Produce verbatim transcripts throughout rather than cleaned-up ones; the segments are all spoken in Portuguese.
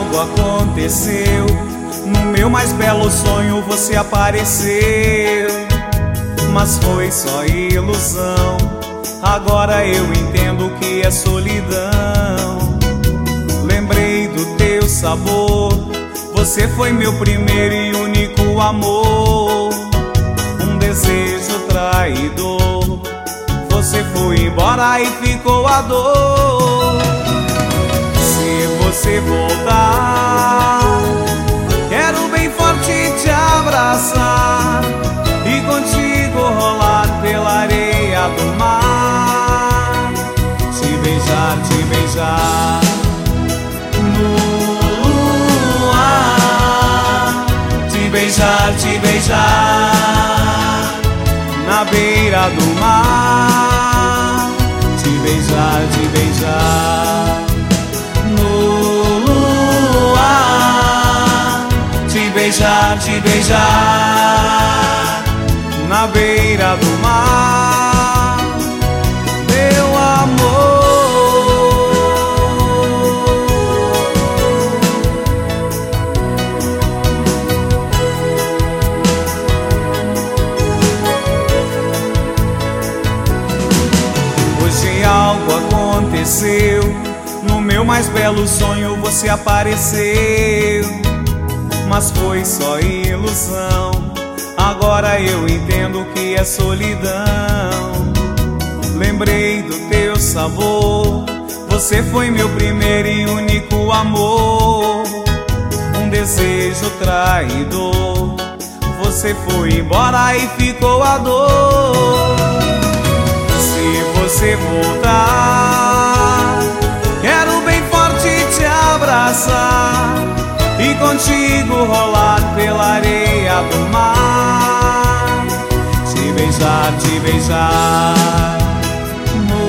algo aconteceu. No meu mais belo sonho você apareceu, mas foi só ilusão. Agora eu entendo o que é solidão. Lembrei do teu sabor, você foi meu primeiro e único amor. Um desejo traidor, você foi embora e ficou a dor. Se você voltar, quero bem forte te abraçar e contigo rolar pela areia do mar. Te beijar, te beijar no luar. Te beijar, te beijar na beira do mar. Te beijar, te beijar no luar. Te beijar, te beijar na beira do mar, meu amor. Hoje algo aconteceu. No meu mais belo sonho você apareceu, mas foi só ilusão. Agora eu entendo o que é solidão. Lembrei do teu sabor, você foi meu primeiro e único amor. Um desejo traidor, você foi embora e ficou a dor. Se você voltar, quero bem forte te abraçar e contigo rolar pela areia do mar. Te beijar, te beijar no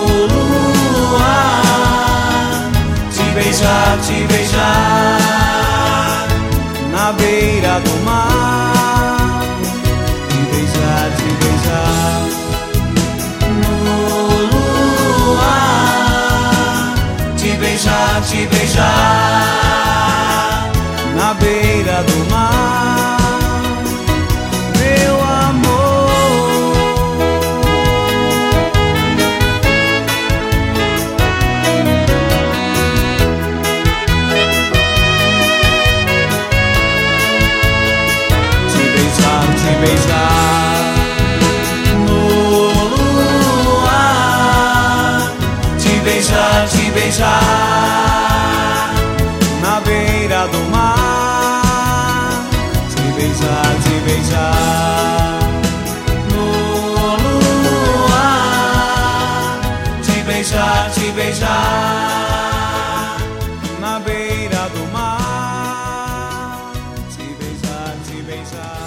luar. Te beijar, te beijar na beira do mar. Te beijar, te beijar no luar. Te beijar, te beijar na beira do mar, meu amor. Te beijar, te beijar no luar. Te beijar, te beijar na beira do mar. Te beijar, te beijar no luar. Te beijar, te beijar na beira do mar. Te beijar, te beijar.